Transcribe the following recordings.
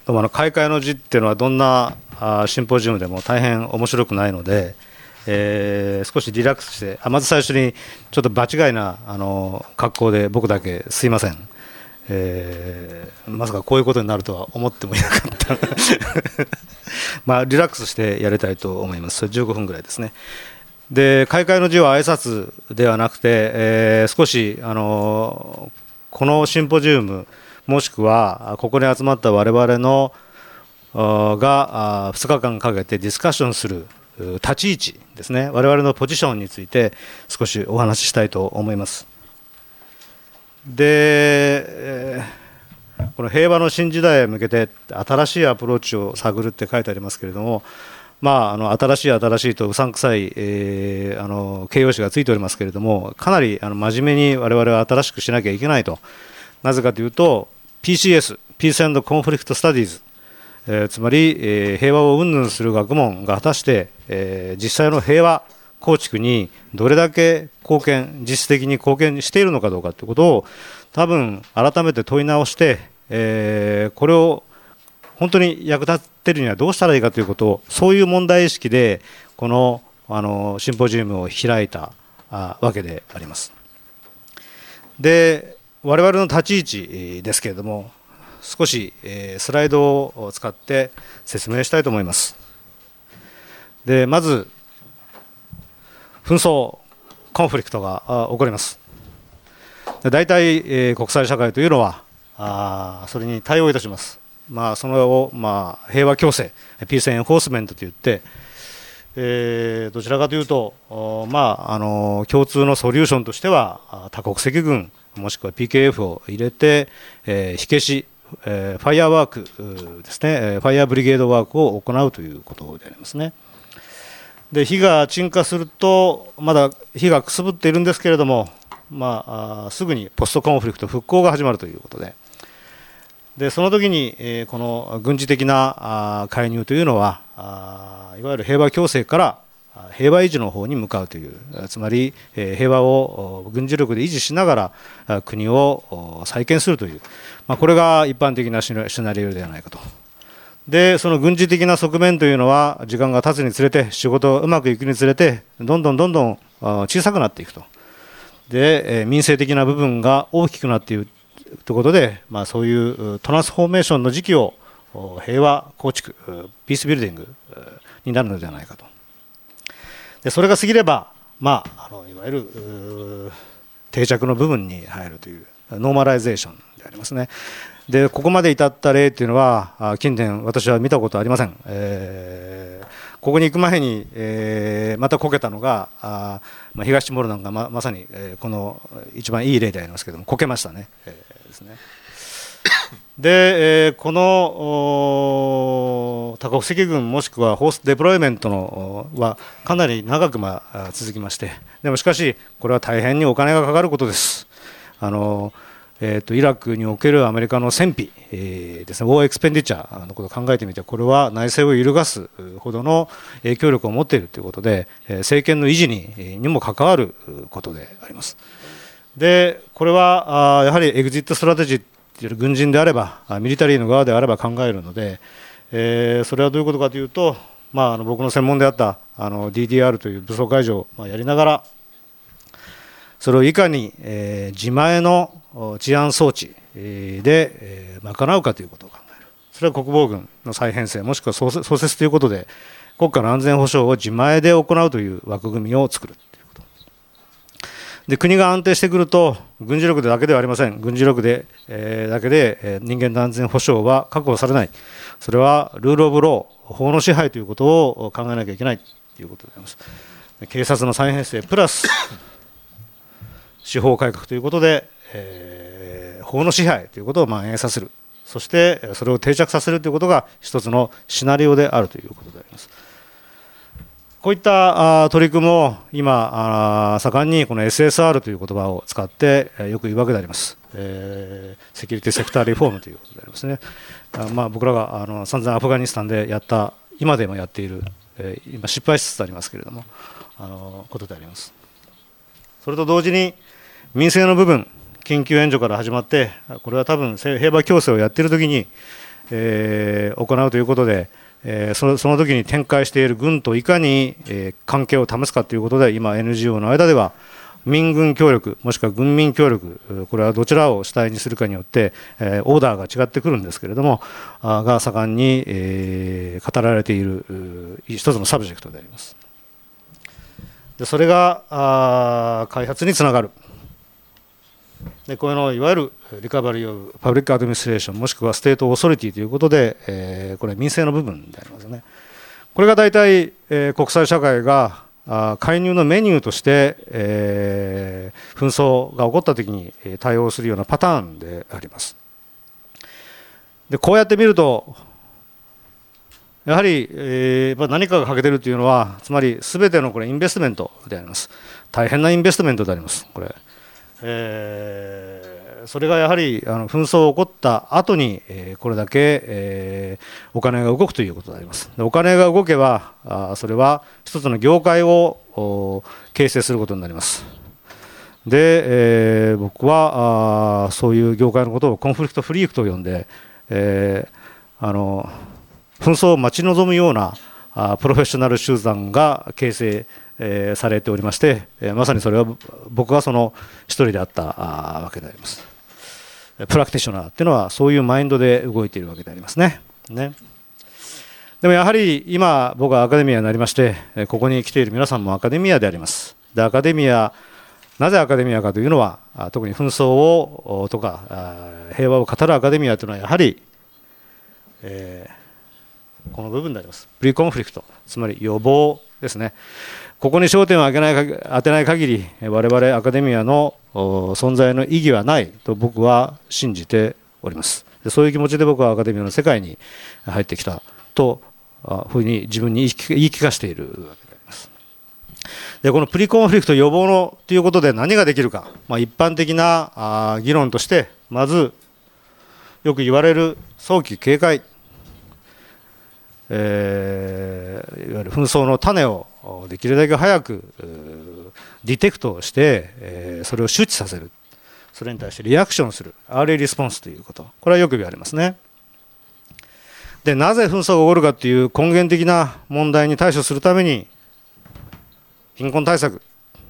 どうも開会の辞っていうのはどんなシンポジウムでも大変面白くないので、少しリラックスして、まず最初にちょっと場違いな格好で僕だけすいません、まさかこういうことになるとは思ってもいなかったリラックスしてやりたいと思います。それ15分ぐらいですね。で、開会の辞は挨拶ではなくて、少しこのシンポジウムもしくはここに集まった我々のが2日間かけてディスカッションする立ち位置ですね、我々のポジションについて少しお話ししたいと思います。で、この平和の新時代へ向けて新しいアプローチを探るって書いてありますけれども、新しいとうさんくさい、形容詞がついておりますけれども、かなり真面目に我々は新しくしなきゃいけないと。なぜかというと PCS、ピース&コンフリクトスタディーズ、つまり、平和を云々する学問が果たして、実際の平和構築にどれだけ実質的に貢献しているのかどうかということを多分改めて問い直して、これを本当に役立てるにはどうしたらいいかということを、そういう問題意識でこの、シンポジウムを開いたわけであります。で、我々の立ち位置ですけれども、少しスライドを使って説明したいと思います。で、まず紛争、コンフリクトが起こります。大体、国際社会というのはそれに対応いたします。それを、平和共生、ピースエンフォースメントといって、どちらかというと、共通のソリューションとしては多国籍軍もしくは PKF を入れて、火消し、ファイヤーワークですね、ファイヤーブリゲードワークを行うということでありますね。で、火が鎮火すると、まだ火がくすぶっているんですけれども、すぐにポストコンフリクト復興が始まるということで、その時に、この軍事的な介入というのはいわゆる平和共生から平和維持の方に向かうという、つまり平和を軍事力で維持しながら国を再建するという、これが一般的なシナリオではないかと。で、その軍事的な側面というのは時間が経つにつれて、仕事がうまくいくにつれてどんどん小さくなっていくと。で、民生的な部分が大きくなっていくということで、そういうトランスフォーメーションの時期を平和構築、ピースビルディングになるのではないかと。で、それが過ぎれば、いわゆる定着の部分に入るというノーマライゼーションでありますね。で、ここまで至った例というのは近年私は見たことありません。ここに行く前に、またこけたのが東モルなんかまさに、この一番いい例でありますけれども、こけましたね。ですね。で、この多国籍軍もしくはホーストデプロイメントはかなり長く続きまして、でもしかしこれは大変にお金がかかることです。イラクにおけるアメリカの戦費、ですね、ウォーエクスペンディチャーのことを考えてみて、これは内政を揺るがすほどの影響力を持っているということで、政権の維持にも関わることであります。で、これはやはりエグジットストラテジーという軍人であればミリタリーの側であれば考えるので、それはどういうことかというと、僕の専門であったDDR という武装解除をやりながら、それをいかに自前の治安装置で賄うかということを考える。それは国防軍の再編成もしくは創設ということで、国家の安全保障を自前で行うという枠組みを作るということで、国が安定してくると軍事力だけではありません。軍事力だけで人間の安全保障は確保されない。それはルールオブロー、法の支配ということを考えなきゃいけないということであります。警察の再編成プラス司法改革ということで、法の支配ということを蔓延させる、そしてそれを定着させるということが一つのシナリオであるということであります。こういった取り組みを今盛んにこの SSR という言葉を使ってよく言うわけであります。セキュリティセクターリフォームということでありますね。僕らが散々アフガニスタンでやった、今でもやっている、今失敗しつつありますけれどもことであります。それと同時に民生の部分、緊急援助から始まって、これは多分平和共生をやっているときに行うということで、その時に展開している軍といかに、関係を保つかということで、今 NGO の間では民軍協力もしくは軍民協力、これはどちらを主体にするかによって、オーダーが違ってくるんですけれども、が盛んに、語られている一つのサブジェクトであります。でそれが開発につながる。でこのいわゆるリカバリー・オブ・パブリック・アドミニストレーションもしくはステート・オーソリティということで、これは民政の部分でありますね。これが大体、国際社会が介入のメニューとして、紛争が起こったときに対応するようなパターンであります。でこうやって見るとやはり、何かが欠けているというのは、つまりすべてのこれインベストメントであります。大変なインベストメントであります。これそれがやはり紛争が起こった後に、これだけ、お金が動くということであります。でお金が動けばそれは一つの業界を形成することになります。で、僕はそういう業界のことをコンフリクトフリークと呼んで、紛争を待ち望むようなプロフェッショナル集団が形成されておりまして、まさにそれは僕がその一人であったわけであります。プラクティショナーっていうのはそういうマインドで動いているわけでありますね。でもやはり今僕はアカデミアになりまして、ここに来ている皆さんもアカデミアであります。でアカデミア、なぜアカデミアかというのは、特に紛争をとか平和を語るアカデミアというのはやはり、この部分であります。プリコンフリクト、つまり予防ですね。ここに焦点を当てない限り、我々アカデミアの存在の意義はないと僕は信じております。そういう気持ちで僕はアカデミアの世界に入ってきたとふうに自分に言い聞かせているわけであります。でこのプリコンフリクト予防のということで何ができるか、一般的な議論として、まずよく言われる早期警戒、いわゆる紛争の種をできるだけ早くディテクトして、それを周知させる、それに対してリアクションする、アーリーリスポンスということ、これはよく言われますね。でなぜ紛争が起こるかという根源的な問題に対処するために、貧困対策、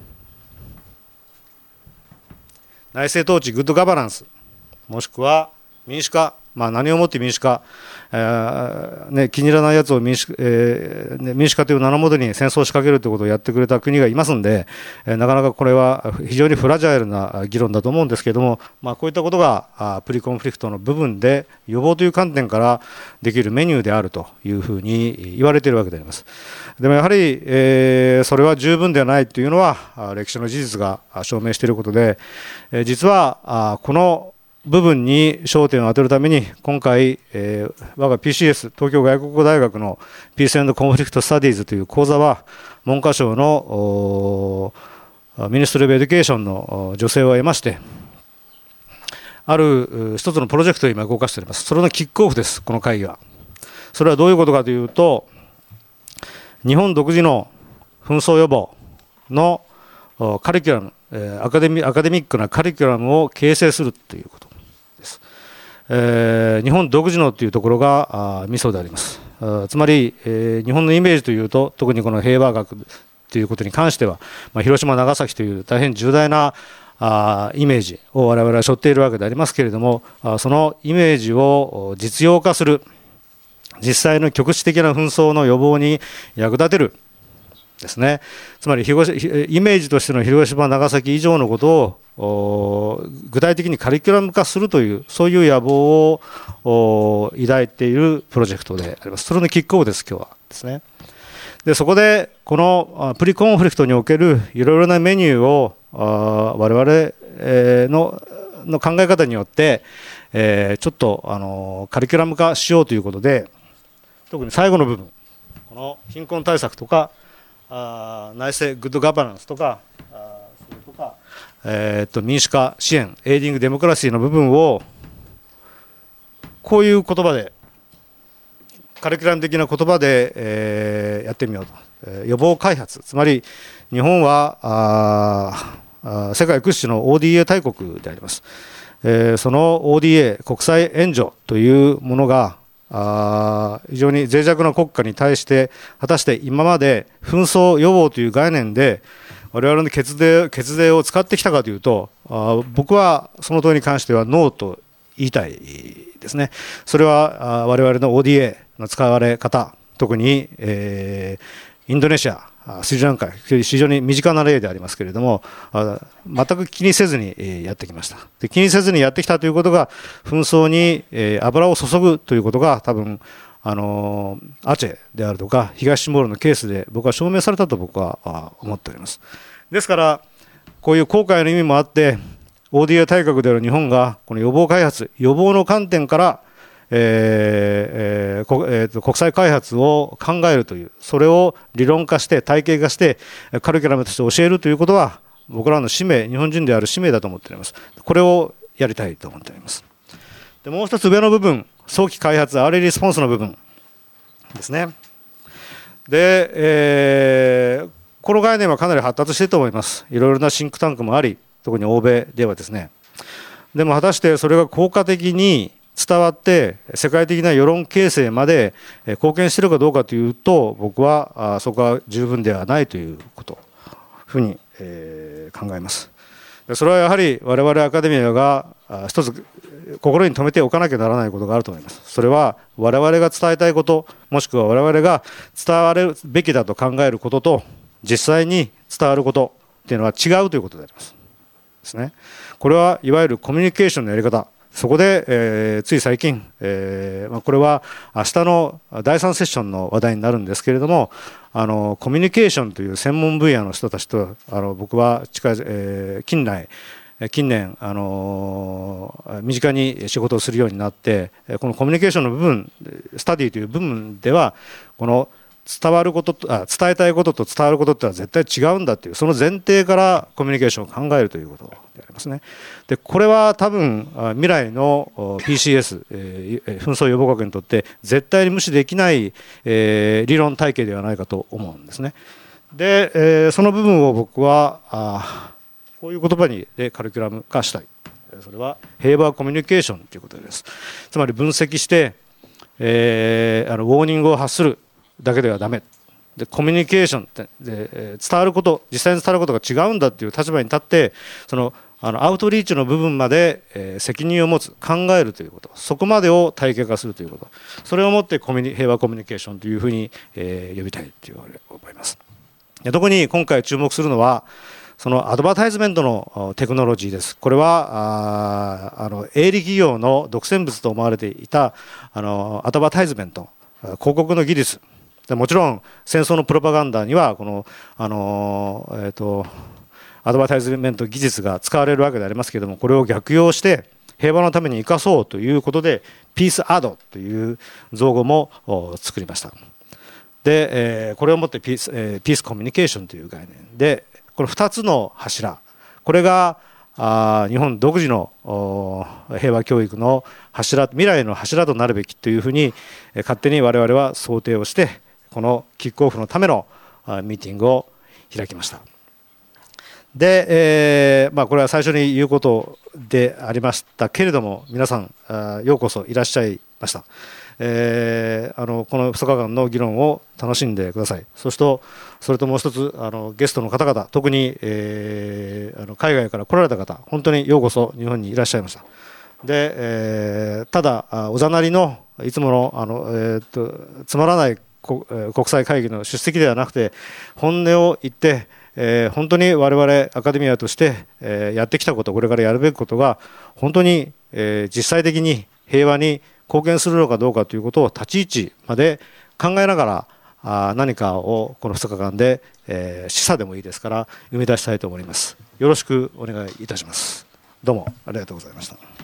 内政統治、グッドガバナンス、もしくは民主化、何をもって民主化、気に入らないやつを民主化という名のもとに戦争を仕掛けるということをやってくれた国がいますので、なかなかこれは非常にフラジャイルな議論だと思うんですけれども、こういったことがプリコンフリクトの部分で予防という観点からできるメニューであるというふうに言われているわけであります。でもやはり、それは十分ではないというのは歴史の事実が証明していることで、実はこの部分に焦点を当てるために今回、我が PCS 東京外国語大学のピース&コンフリクトスタディーズという講座は、文科省のミニストリー・オブ・エデュケーションの助成を得まして、ある一つのプロジェクトを今動かしております。それのキックオフです、この会議は。それはどういうことかというと、日本独自の紛争予防のカリキュラム、アカデミックなカリキュラムを形成するということです。日本独自のというところがミソであります。つまり、日本のイメージというと、特にこの平和学ということに関しては、広島、長崎という大変重大なイメージを我々は背負っているわけでありますけれども、そのイメージを実用化する、実際の局地的な紛争の予防に役立てるですね。つまりイメージとしての広島、長崎以上のことを具体的にカリキュラム化するという、そういう野望を抱いているプロジェクトであります。それのキックオフです、今日はですね。でそこでこのプリコンフリクトにおけるいろいろなメニューを我々の考え方によってちょっとカリキュラム化しようということで、特に最後の部分、この貧困対策とか内政グッドガバナンスとかそれとか、民主化支援、エイディングデモクラシーの部分をこういう言葉で、カリキュラム的な言葉で、やってみようと、予防開発、つまり日本は世界屈指の ODA 大国であります。その ODA 国際援助というものが非常に脆弱な国家に対して果たして今まで紛争予防という概念で我々の血税を使ってきたかというと、僕はその問いに関してはノーと言いたいですね。それは我々の ODA の使われ方、特に、インドネシア、スリランカ、非常に身近な例でありますけれども、全く気にせずにやってきました。で、気にせずにやってきたということが、紛争に油を注ぐということが、多分アチェであるとか、東シモールのケースで僕は証明されたと僕は思っております。ですから、こういう後悔の意味もあって、ODA 大国である日本が、この予防開発、予防の観点から、国際開発を考えるという、それを理論化して体系化してカリキュラムとして教えるということは僕らの使命、日本人である使命だと思っております。これをやりたいと思っております。で、もう一つ上の部分、早期開発アーリーリスポンスの部分ですね。で、この概念はかなり発達していると思います。いろいろなシンクタンクもあり、特に欧米ではですね。でも果たしてそれが効果的に伝わって世界的な世論形成まで貢献しているかどうかというと、僕はそこは十分ではないということふうに考えます。それはやはり我々アカデミアが一つ心に留めておかなきゃならないことがあると思います。それは我々が伝えたいこと、もしくは我々が伝わるべきだと考えることと実際に伝わることっていうのは違うということでありますですね。これはいわゆるコミュニケーションのやり方、そこで、つい最近、これは明日の第3セッションの話題になるんですけれども、コミュニケーションという専門分野の人たちと僕は近年、身近に仕事をするようになって、このコミュニケーションの部分、スタディという部分では、この伝わることと伝えたいことと伝わることってのは絶対違うんだという、その前提からコミュニケーションを考えるということでありますね。で、これは多分未来の PCS、紛争予防学にとって絶対に無視できない、理論体系ではないかと思うんですね。で、その部分を僕はこういう言葉でカリキュラム化したい。それは平和コミュニケーションということです。つまり分析して、ウォーニングを発するだけではダメで、コミュニケーションって伝わること、実際に伝わることが違うんだという立場に立って、そのアウトリーチの部分まで、責任を持つ、考えるということ、そこまでを体系化するということ、それをもって平和コミュニケーションというふうに、呼びたいという思います。特に今回注目するのはそのアドバタイズメントのテクノロジーです。これは営利企業の独占物と思われていたアドバタイズメント、広告の技術で、もちろん戦争のプロパガンダにはこのアドバタイズメント技術が使われるわけでありますけれども、これを逆用して平和のために生かそうということでピースアドという造語も作りました。で、これをもってピースコミュニケーションという概念で、この2つの柱、これが日本独自の平和教育の柱、未来の柱となるべきというふうに勝手に我々は想定をして、このキックオフのためのミーティングを開きました。で、これは最初に言うことでありましたけれども、皆さんようこそいらっしゃいました。この2日間の議論を楽しんでください。それともう一つゲストの方々、特に、海外から来られた方、本当にようこそ日本にいらっしゃいました。で、ただおざなりのいつものつまらない国際会議の出席ではなくて、本音を言って本当に我々アカデミアとしてやってきたこと、これからやるべきことが本当に実際的に平和に貢献するのかどうかということを立ち位置まで考えながら何かをこの2日間で示唆でもいいですから生み出したいと思います。よろしくお願いいたします。どうもありがとうございました。